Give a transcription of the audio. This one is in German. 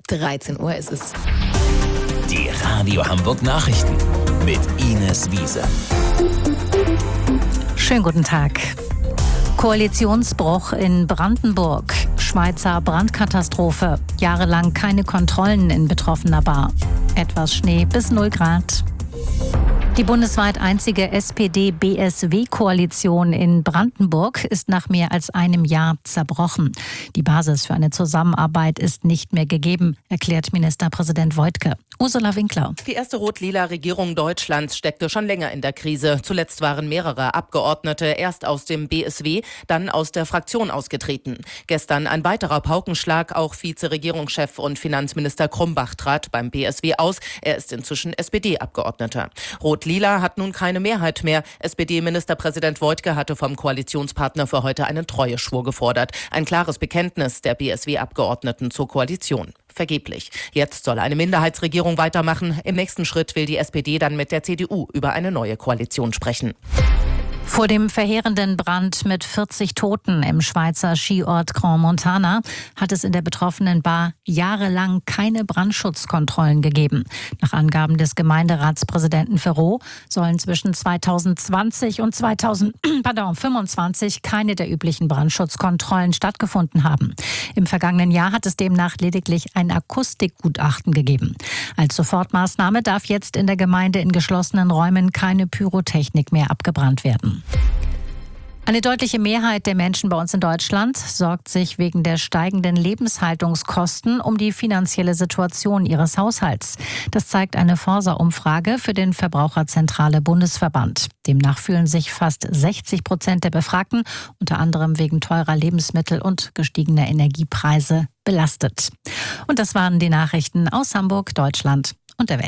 13 Uhr ist es. Die Radio Hamburg Nachrichten mit Ines Wiese. Schönen guten Tag. Koalitionsbruch in Brandenburg. Schweizer Brandkatastrophe. Jahrelang keine Kontrollen in betroffener Bar. Etwas Schnee bis 0 Grad. Die bundesweit einzige SPD-BSW-Koalition in Brandenburg ist nach mehr als einem Jahr zerbrochen. Die Basis für eine Zusammenarbeit ist nicht mehr gegeben, erklärt Ministerpräsident Woidke. Ursula Winkler. Die erste rot-lila Regierung Deutschlands steckte schon länger in der Krise. Zuletzt waren mehrere Abgeordnete erst aus dem BSW, dann aus der Fraktion ausgetreten. Gestern ein weiterer Paukenschlag. Auch Vizeregierungschef und Finanzminister Krumbach trat beim BSW aus. Er ist inzwischen SPD-Abgeordneter. Rot-lila hat nun keine Mehrheit mehr. SPD-Ministerpräsident Woidke hatte vom Koalitionspartner für heute einen Treueschwur gefordert. Ein klares Bekenntnis der BSW-Abgeordneten zur Koalition. Vergeblich. Jetzt soll eine Minderheitsregierung weitermachen. Im nächsten Schritt will die SPD dann mit der CDU über eine neue Koalition sprechen. Vor dem verheerenden Brand mit 40 Toten im Schweizer Skiort Grand Montana hat es in der betroffenen Bar jahrelang keine Brandschutzkontrollen gegeben. Nach Angaben des Gemeinderatspräsidenten Ferraud sollen zwischen 2020 und 2025 keine der üblichen Brandschutzkontrollen stattgefunden haben. Im vergangenen Jahr hat es demnach lediglich ein Akustikgutachten gegeben. Als Sofortmaßnahme darf jetzt in der Gemeinde in geschlossenen Räumen keine Pyrotechnik mehr abgebrannt werden. Eine deutliche Mehrheit der Menschen bei uns in Deutschland sorgt sich wegen der steigenden Lebenshaltungskosten um die finanzielle Situation ihres Haushalts. Das zeigt eine Forsa-Umfrage für den Verbraucherzentrale Bundesverband. Demnach fühlen sich fast 60% der Befragten unter anderem wegen teurer Lebensmittel und gestiegener Energiepreise belastet. Und das waren die Nachrichten aus Hamburg, Deutschland und der Welt.